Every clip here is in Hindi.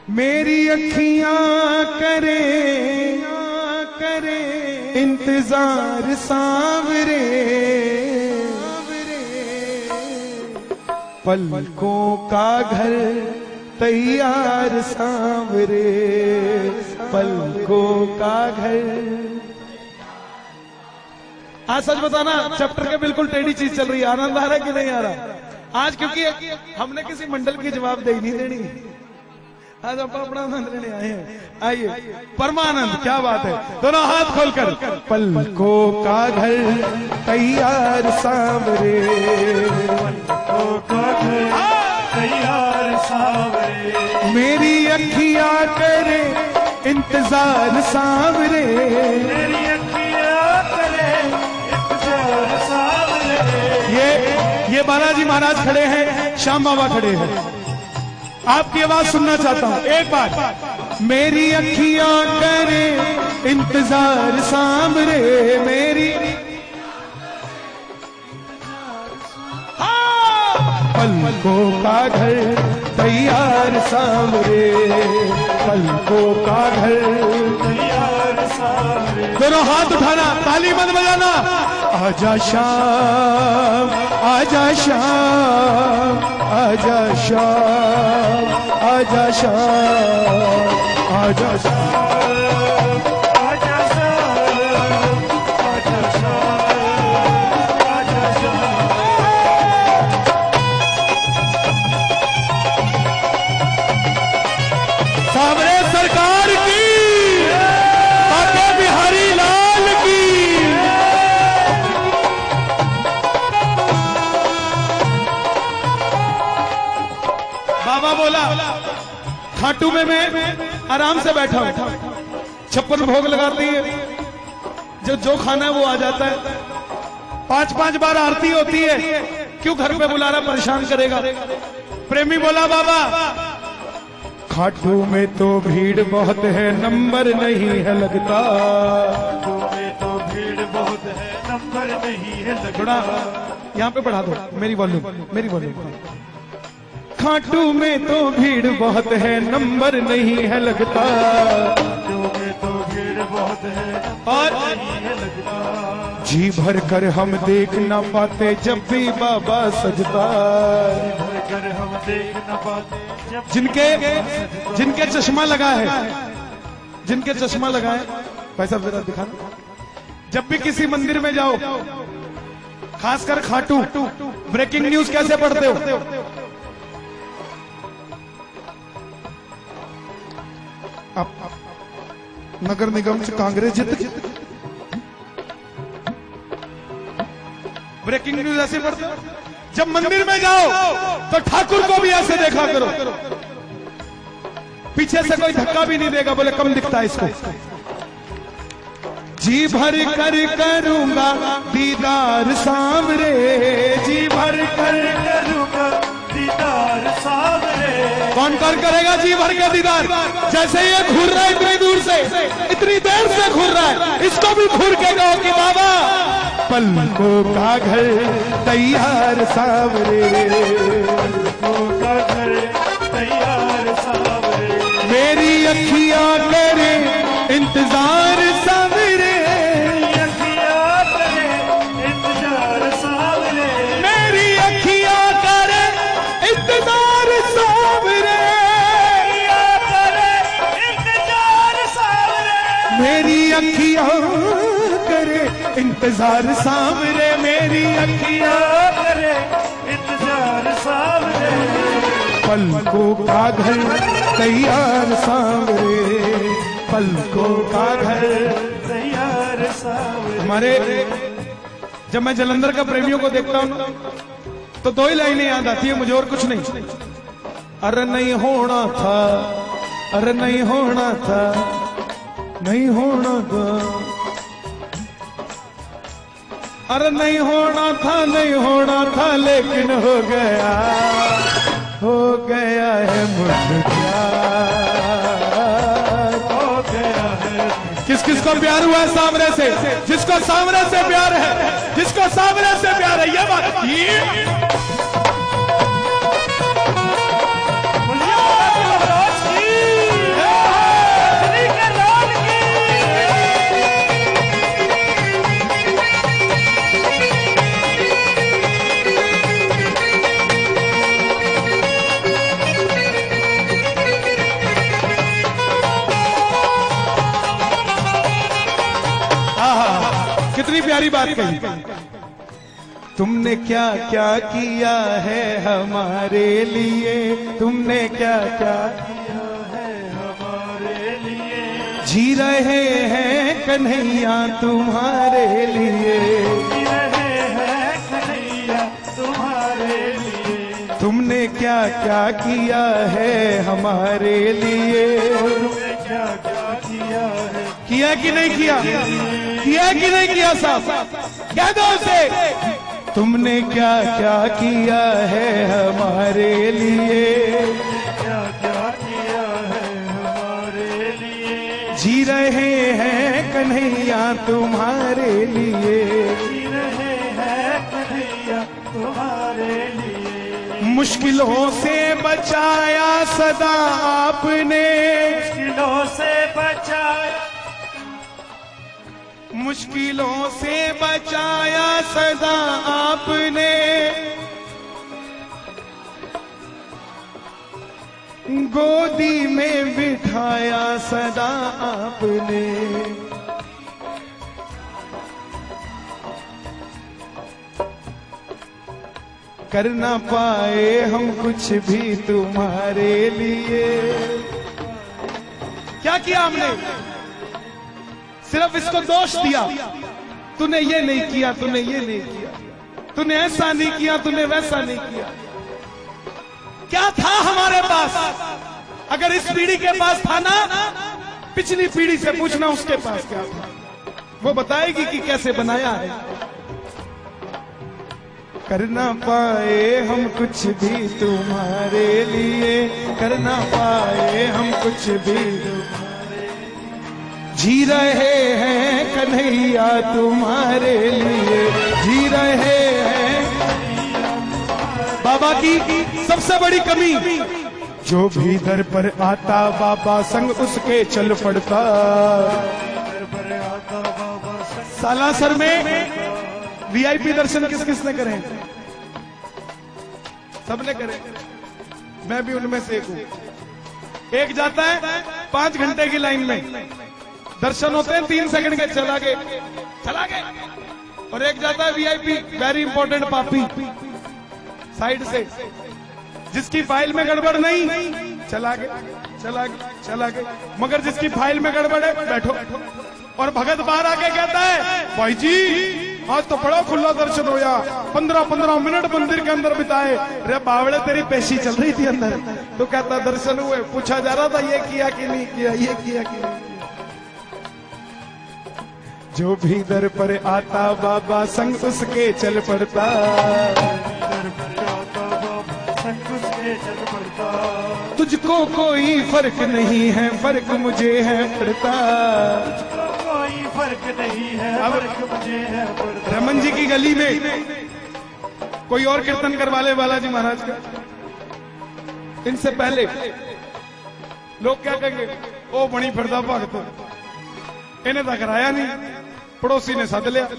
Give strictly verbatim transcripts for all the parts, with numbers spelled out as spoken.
मेरी अखियां करे करे इंतजार सांवरे, पलकों का घर तैयार सांवरे, पलकों का घर। आज सच बताना, चैप्टर के बिल्कुल टेढ़ी चीज चल रही है। आनंद आ रहा है कि नहीं आ रहा आज? क्योंकि हमने किसी मंडल की जवाबदेही नहीं देनी, आज आप अपना आनंद लेने आए हैं। आइए, परमानंद, क्या बात है। दोनों हाथ खोलकर। पलकों का घर तैयार सांवरे, पलकों का घर तैयार सांवरे, मेरी अखियां करे इंतजार सांवरे, मेरी अखियां करे इंतजार सांवरे। ये ये बालाजी महाराज खड़े हैं, श्याम बाबा खड़े हैं। आपकी आवाज सुनना चाहता हूं एक बार। मेरी अखियां करे इंतजार सांवरे, मेरी पलकों का घर तैयार सांवरे, पलकों का घर तैयार सांवरे। दोनों हाथ उठाना, ताली मत बजाना। आजा शाम, आजा शाम, आजा शाम, आजा शाम, आजा शाम, आजा शाम, आजा शाम, आजा शाम। सांवरे सरकार की, बाबा बिहारी लाल की। बाबा बोला, खाटू में मैं आराम से बैठा हूं, छप्पन भोग लगाती है, जो जो खाना है वो आ जाता है। पांच पांच बार आरती होती है, क्यों घर पे बुला रहा, परेशान करेगा। प्रेमी बोला, बाबा खाटू में तो भीड़ बहुत है, नंबर नहीं है लगता। खाटू में तो भीड़ बहुत है, नंबर नहीं है लगता। थोड़ा यहाँ पे बढ़ा दो, मेरी वॉल्यूम, मेरी वॉल्यूम। खाटू में तो भीड़ बहुत है, नंबर नहीं है लगता। खाटू में तो भीड़ बहुत है, और नहीं है लगता। जी भर कर हम देख ना पाते जब भी बाबा सजदा। भर कर हम देख न पाते जब जिनके जिनके चश्मा लगा है, जिनके चश्मा लगा है, पैसा जरा दिखाना। जब भी किसी मंदिर में जाओ, खासकर खाटू, ब्रेकिंग न्यूज कैसे पढ़ते हो? अब नगर निगम से कांग्रेस जीत गई, ब्रेकिंग न्यूज ऐसे पढ़ते हो। जब मंदिर में जाओ तो ठाकुर को भी ऐसे देखा करो, पीछे से कोई धक्का भी नहीं देगा, बोले कम दिखता है इसको। जी भर कर करूंगा दीदार सांवरे, जी भर कर करूंगा दीदार सांवरे। कौन कर करेगा जी भर के दीदार? जैसे ये घूर रहा है इतनी दूर से, इतनी देर से घूर रहा है, इसको भी घूर के कहो कि बाबा पलकों का घर तैयार सांवरे, पलकों का घर तैयार सांवरे। मेरी अखियां करे इंतजार सांवरे, मेरी अखियां करे इंतजार सांवरे। मेरी अखियां करे इंतजार सांवरे, इंतजार सांवरे। मेरी अखियां करे इंतजार सांवरे, मेरी अखियां करे इंतजार सांवरे। पलकों का घर तैयार सांवरे, पलकों का घर तैयार सांवरे। हमारे जब मैं जलंधर का प्रेमियों को देखता हूं तो दो ही लाइनें याद आती है मुझे, और कुछ नहीं। अरे नहीं होना था, अरे नहीं होना था, नहीं होना था, अरे नहीं होना था, नहीं होना था, लेकिन हो गया, हो गया है मुझे प्यार, हो गया है। किस किस को प्यार हुआ है सामने से? जिसको सामने से प्यार है, जिसको सामने से प्यार है, ये बात ये प्यारी बात कही, तुमने क्या क्या किया है हमारे लिए, तुमने क्या क्या किया है हमारे लिए, जी रहे हैं कन्हैया तुम्हारे लिए, जी रहे हैं कन्हैया तुम्हारे लिए, तुमने क्या क्या किया है हमारे लिए, तुमने क्या क्या किया है, किया कि नहीं किया, किया कि नहीं किया साहब, कह दो उसे, तुमने क्या क्या किया है हमारे लिए, क्या क्या किया है हमारे लिए, जी रहे हैं कन्हैया तुम्हारे लिए, जी रहे हैं कन्हैया तुम्हारे लिए, मुश्किलों से बचाया सदा आपने, मुश्किलों से बचाया, मुश्किलों से बचाया सदा आपने, गोदी में बिठाया सदा आपने, कर ना पाए हम कुछ भी तुम्हारे लिए। क्या किया हमने, सिर्फ इसको दोष दिया, तूने ये नहीं किया, तूने ये नहीं किया, तूने ऐसा नहीं किया, तूने वैसा नहीं किया। क्या था हमारे पास, अगर इस पीढ़ी के पास था ना, पिछली पीढ़ी से पूछना उसके पास क्या था, वो बताएगी कि कैसे बनाया है। कर ना पाए हम कुछ भी तुम्हारे लिए, कर ना पाए हम कुछ भी, जी रहे हैं कन्हैया तुम्हारे लिए, जी रहे हैं। बाबा की सबसे बड़ी कमी, जो भी दर पर आता बाबा संग उसके चल पड़ता। सालासर में वीआईपी दर्शन किस किस ने करे, सबने करे, मैं भी उनमें से एक हूं। एक जाता है पांच घंटे की लाइन में, दर्शन होते हैं तीन सेकंड के, चला गए चला गए, और एक जाता है वीआईपी, वेरी इंपॉर्टेंट पापी, साइड से, जिसकी फाइल में गड़बड़ नहीं, चला गए चला गए चला गए, मगर जिसकी फाइल में गड़बड़ है बैठो। और भगत बाहर आके कहता है, भाई जी आज तो बड़ा खुला दर्शन होया, पंद्रह पंद्रह मिनट मंदिर के अंदर बिताए। रे बावड़े तेरी पेशी चल रही थी अंदर, तो कहता दर्शन हुए, पूछा जा रहा था ये किया कि नहीं किया, ये किया कि नहीं किया। जो भी दर पर आता बाबा संग उसके चल पड़ता, दर पर आता बाबा संग उसके चल पड़ता। तुझको कोई फर्क नहीं है, फर्क मुझे है पड़ता। तुझको कोई फर्क नहीं है, फर्क मुझे है पड़ता। रमन जी की गली में कोई और कीर्तन करवा ले बालाजी महाराज का, इनसे पहले लोग क्या कहेंगे, ओ बड़ी फिरदा भगत, इन्हें तो कराया नहीं, पड़ोसी ने सद लिया।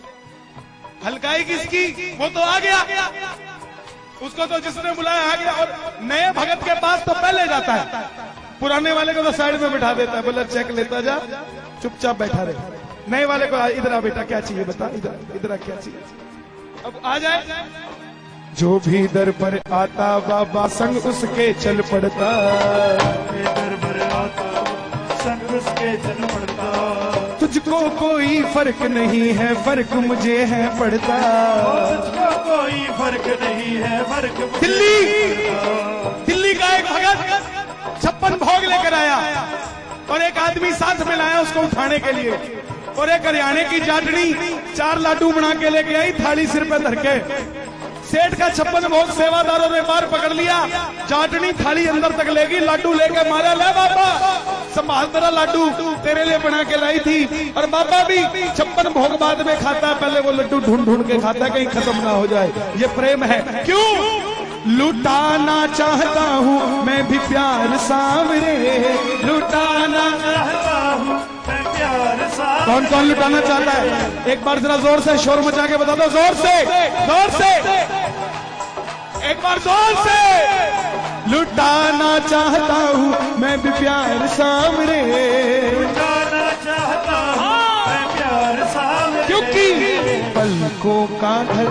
हल्काई किसकी, वो तो आ गया, उसको तो जिसने बुलाया आ गया। और नए भगत के पास तो पहले जाता है, पुराने वाले को तो साइड में बिठा देता है, बोला चेक लेता जा, चुपचाप बैठा रहे। नए वाले को इधर आ बेटा, क्या चाहिए बता, इधर इधर क्या चाहिए, अब आ जाए। जो भी दर पर आता बाबा संग उसके चल पड़ता, दर पर आता संग उसके चल पड़ता। तुझको कोई फर्क नहीं है, फर्क मुझे है पड़ता। तुझको कोई फर्क नहीं है, फर्क मुझे दिल्ली दिल्ली का एक भगत छप्पन भोग लेकर आया, और एक आदमी साथ में लाया उसको उठाने के लिए, और एक हरियाणे की जाटनी चार लाडू बना के लेके आई, थाली सिर पे धर के। सेठ का छप्पन भोग सेवादारों ने बार पकड़ लिया, जाटनी थाली अंदर तक लेगी, लाडू लेके मारा, ले बाबा संभाल तेरा लाडू, तेरे लिए बना के लाई थी। और बाबा भी छप्पन भोग बाद में खाता, पहले वो लड्डू ढूंढ ढूंढ के खाता, कहीं खत्म ना हो जाए। ये प्रेम है। क्यों लुटाना चाहता हूँ मैं भी प्यार सांवरे, लुटाना चाहता हूँ मैं प्यार सा। कौन कौन लुटाना चाहता है, एक बार जरा जोर से शोर मचा के बता दो, जोर से जोर से एक बार जोर से। लुटाना चाहता हूँ मैं भी प्यार सांवरे, लुटाना चाहता हूँ मैं प्यार सांवरे, क्योंकि पलकों का घर,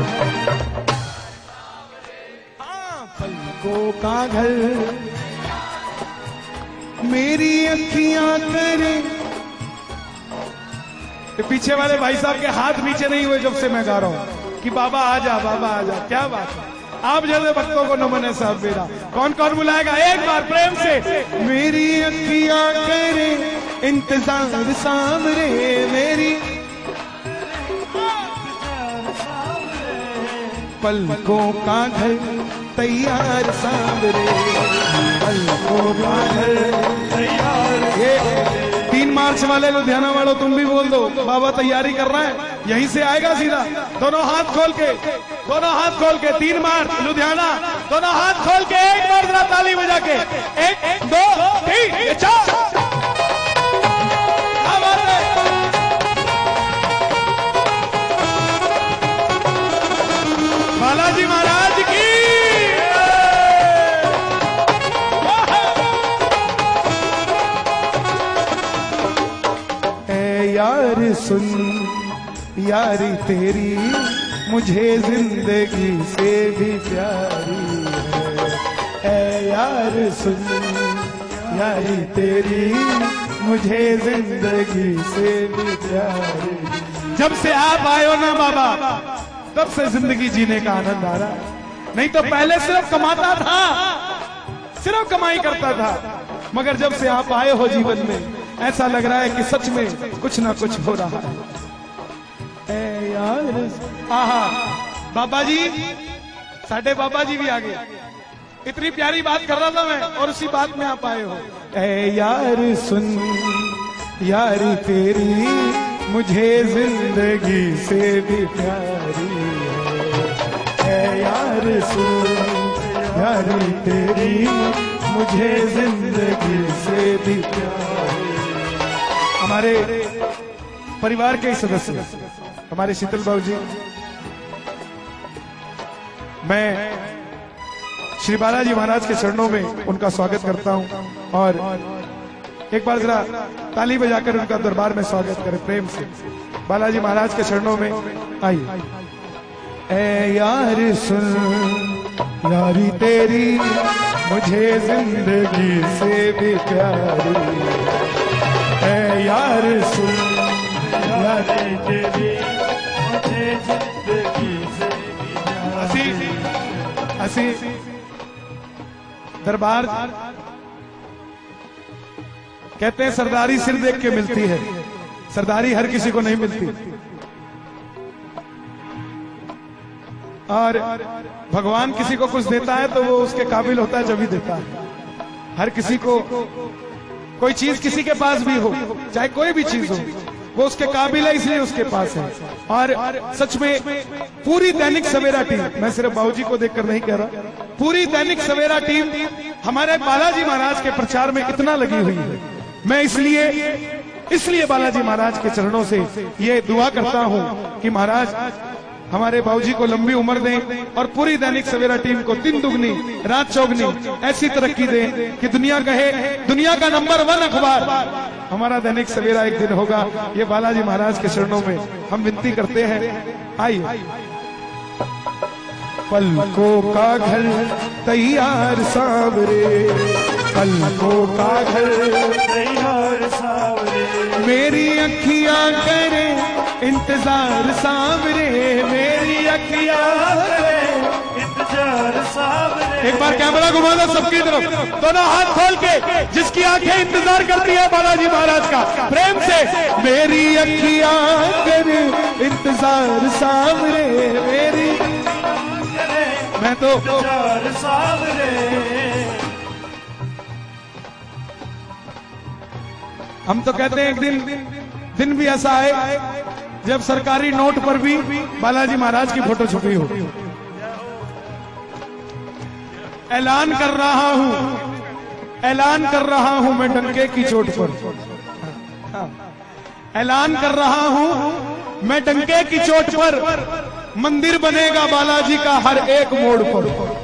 हाँ पलकों का घर, मेरी अखियां करे। पीछे वाले भाई साहब के हाथ नीचे नहीं हुए जब से मैं गा रहा हूं कि बाबा आ जा, बाबा आ जा। क्या बात है, आप जैसे भक्तों को नमन है साहब मेरा। कौन कौन बुलाएगा एक बार प्रेम से। मेरी अखियां करे इंतजार सामने, मेरी पलकों का घर तैयार सामने, पलकों का घर तैयार। ये तीन मार्च वाले लुधियाना वालों तुम भी बोल दो, बाबा तैयारी कर रहा है, यहीं से आएगा सीधा। दोनों हाथ खोल के, दोनों हाथ खोल के, तीन मार्च लुधियाना, दोनों हाथ खोल के एक बार जरा ताली बजा के, एक दो तीन चार। बालाजी महाराज की ऐ यार सुन, यारी तेरी मुझे जिंदगी से भी प्यारी है। ऐ यार सुन, यारी तेरी मुझे जिंदगी से भी प्यारी। जब से आप आए हो ना बाबा, तब से जिंदगी जीने का आनंद आ रहा है। नहीं तो पहले सिर्फ कमाता था, सिर्फ कमाई करता था, मगर जब से आप आए हो जीवन में ऐसा लग रहा है कि सच में कुछ ना कुछ हो रहा है। ए यार, आहा बाबा जी, साढ़े बाबा जी भी आ गए। इतनी प्यारी बात कर रहा था मैं और उसी बात में आप आए हो। ए यार सुन, यारी तेरी मुझे जिंदगी से भी प्यारी है। ए यार सुन, यारी तेरी मुझे जिंदगी से भी प्यारी। हमारे परिवार के सदस्य हमारे शीतल बाबू जी, मैं श्री बालाजी महाराज के चरणों में उनका स्वागत करता हूं और एक बार जरा ताली बजाकर उनका दरबार में स्वागत करें प्रेम से। बालाजी महाराज के चरणों में आइए। ऐ यार सुन, यारी तेरी मुझे जिंदगी से भी प्यारी। ऐ यार सुन, यारी तेरी मुझे जिंदगी से भी प्यारी। हसी दरबार कहते हैं सरदारी सिर देख के मिलती है, सरदारी हर किसी को नहीं मिलती। और भगवान किसी को कुछ देता है तो वो उसके काबिल होता है जब ही देता है। हर किसी को कोई चीज किसी के पास भी हो, चाहे कोई भी चीज हो, वो उसके काबिल है इसलिए उसके पास है। और सच में पूरी दैनिक सवेरा टीम, मैं सिर्फ बाबूजी को देखकर नहीं कह रहा, पूरी दैनिक सवेरा टीम हमारे बालाजी महाराज के प्रचार में इतना लगी हुई है। मैं इसलिए इसलिए बालाजी महाराज के चरणों से ये दुआ करता हूं कि महाराज हमारे बाबूजी को लंबी उम्र दें और पूरी दैनिक सवेरा टीम को तीन दुगनी रात चौगनी ऐसी तरक्की दें कि दुनिया कहे दुनिया का नंबर वन अखबार हमारा दैनिक सवेरा एक दिन होगा। ये बालाजी महाराज के चरणों में हम विनती करते हैं। आइए। पलकों का घर तैयार सावरे, पलकों का घर तैयार सावरे, मेरी अखियां करे इंतजार सावरे, मेरी अखियां करे इंतजार सावरे। एक बार कैमरा घुमा दो सबकी तरफ, दोनों हाथ खोल के, जिसकी आंखें इंतजार करती है बालाजी महाराज का, प्रेम से मेरी अखियां करे इंतजार सावरे, मेरी मैं तो सावरे। हम तो कहते हैं एक दिन दिन भी ऐसा आए जब सरकारी नोट पर भी बालाजी महाराज की फोटो छपी हो। ऐलान कर रहा हूं, ऐलान कर रहा हूं मैं डंके की चोट पर, ऐलान कर रहा हूं मैं डंके की चोट पर, मंदिर बनेगा बालाजी का हर एक मोड़ पर,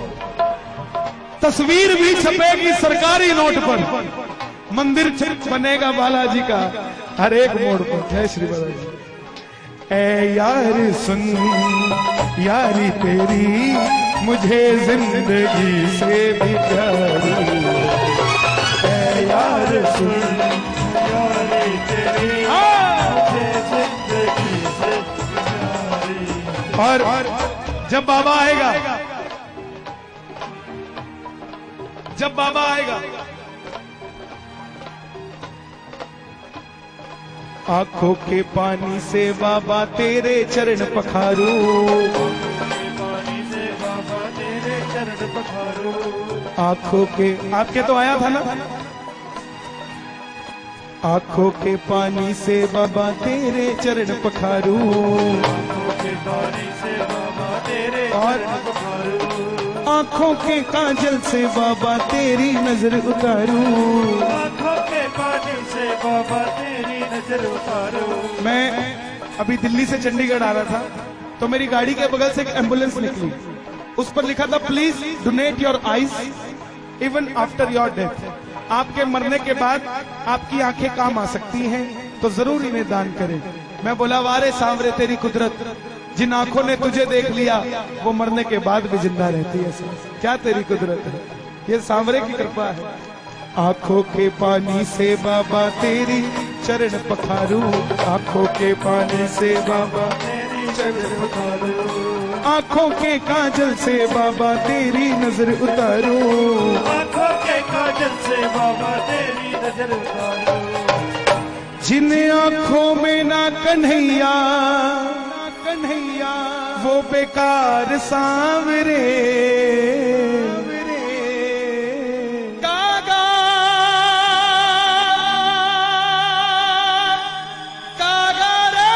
तस्वीर भी छपेगी सरकारी नोट पर, मंदिर बनेगा बालाजी का हर एक मोड़ पर। जय श्री बालाजी। ऐ यार सुन यारी तेरी मुझे जिंदगी से भी प्यारी, ऐ यार सुन यारी तेरी मुझे जिंदगी से प्यारी। और जब बाबा आएगा, जब बाबा आएगा, आंखों के पानी से बाबा तेरे चरण पखारू, पानी से बाबा तेरे चरण पखारू। आंखों के, आपके तो आया था ना, आंखों के पानी से बाबा तेरे चरण पखारू, आंखों के पानी से बाबा तेरे चरण पखारू। आंखों के काजल से बाबा तेरी नजर उतारू, आंखों के पानी से बाबा तेरी नजर उतारू। मैं अभी दिल्ली से चंडीगढ़ आ रहा था, तो मेरी गाड़ी के बगल से एक एम्बुलेंस निकली, उस पर लिखा था please donate your eyes even after your death. आपके मरने के बाद आपकी आंखें काम आ सकती हैं, तो जरूर इन्हें दान करें। मैं बोला वारे सांवरे तेरी कुदरत, जिन आंखों ने तुझे देख लिया वो मरने के बाद भी जिंदा रहती है। क्या तेरी कुदरत है, ये सांवरे की कृपा है। आंखों के पानी से बाबा तेरी चरण पखारू, आंखों के पानी से बाबा तेरी चरण पखारू। आंखों के काजल से बाबा तेरी नजर उतारू, आंखों के काजल से बाबा तेरी नजर उतारू। जिन आंखों में ना कन्हैया कन्हैया वो बेकार सांवरे, कागा कागा रे,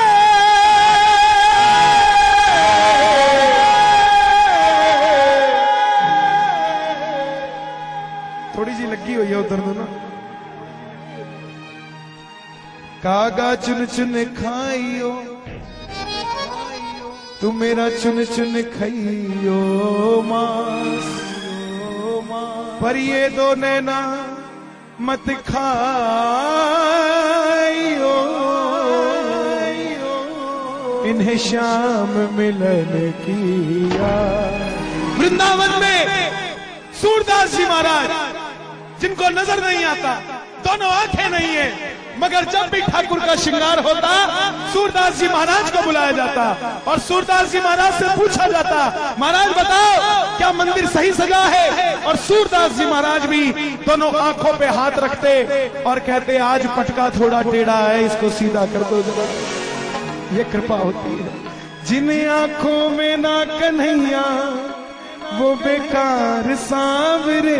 थोड़ी सी लगी हुई है उधर तो ना। कागा चुन चुन खाइयो तू मेरा चुन चुन खाइयो मांस, पर ये दो नैना मत खाइयो, इन्हें शाम मिलन किया। वृंदावन में सूरदास जी महाराज, जिनको नजर नहीं आता, दोनों आंखें नहीं है, मगर जब भी ठाकुर का श्रृंगार होता सूरदास जी महाराज को बुलाया जाता और सूरदास जी महाराज से पूछा जाता, महाराज बताओ क्या मंदिर सही सजा है? और सूरदास जी महाराज भी दोनों आंखों पे हाथ रखते और कहते आज पटका थोड़ा टेढ़ा है, इसको सीधा कर दो जरा। ये कृपा होती है। जिन आंखों में ना कन्हैया वो बेकार सांवरे,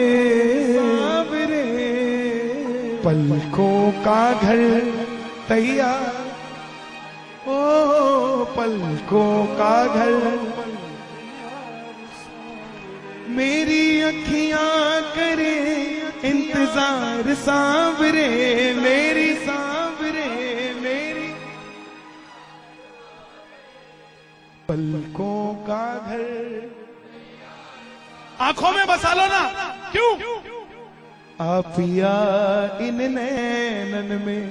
पलकों का घर तैयार, ओ पलकों का घर, मेरी अखियां करे इंतजार सांवरे, मेरी सांवरे मेरी पलकों का घर। आंखों में बसा लो ना, क्यों? आपिया इन नैनन में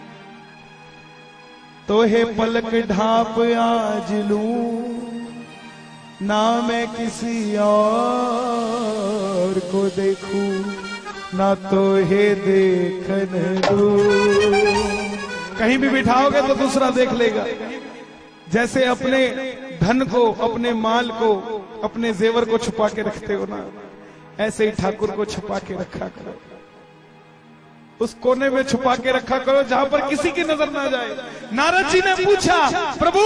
तो है पलक ढाप आज लूं, ना मैं किसी और को देखूं, ना तो है देखने दूं। कहीं भी बिठाओगे तो दूसरा देख लेगा। जैसे अपने धन को, अपने माल को, अपने जेवर को छुपा के रखते हो ना, ऐसे ही ठाकुर को छुपा के रखा करो। उस कोने में छुपा के रखा करो जहां पर किसी की नजर ना जाए। नारद जी ने पूछा, प्रभु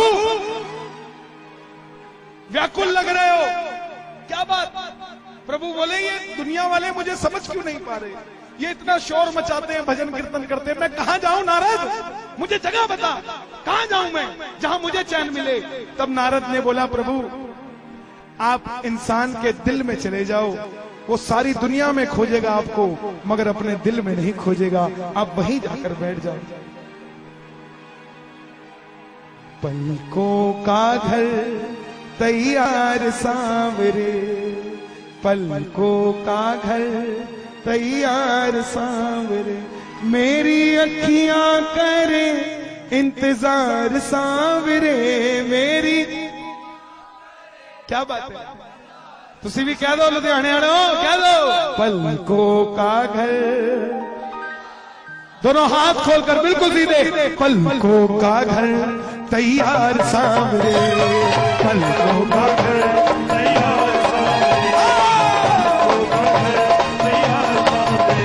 व्याकुल लग रहे हो, क्या बात? प्रभु बोले ये दुनिया वाले मुझे समझ क्यों नहीं पा रहे, ये इतना शोर मचाते हैं, भजन कीर्तन करते हैं, मैं कहां जाऊं नारद? मुझे जगह बता, कहां जाऊं मैं जहां मुझे चैन मिले। तब नारद ने बोला, प्रभु आप इंसान के दिल में चले जाओ, वो सारी दुनिया में खोजेगा आपको मगर अपने दिल में नहीं खोजेगा, आप वहीं जाकर बैठ जाओ। पलकों का घर तैयार सांवरे, पलकों का घर तैयार सांवरे, मेरी अखियां करे इंतजार सांवरे मेरी। क्या बात है, तुसी भी कह दो लुधियाने वालों, कह दो पलकों का घर। दोनों हाथ खोलकर बिल्कुल सीधे, पलकों का घर तैयार सांवरे, पलकों का घर तैयार सामने, पलकों का घर तैयार सामने।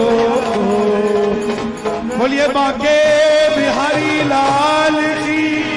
बोलिए बांके बिहारी लाल की।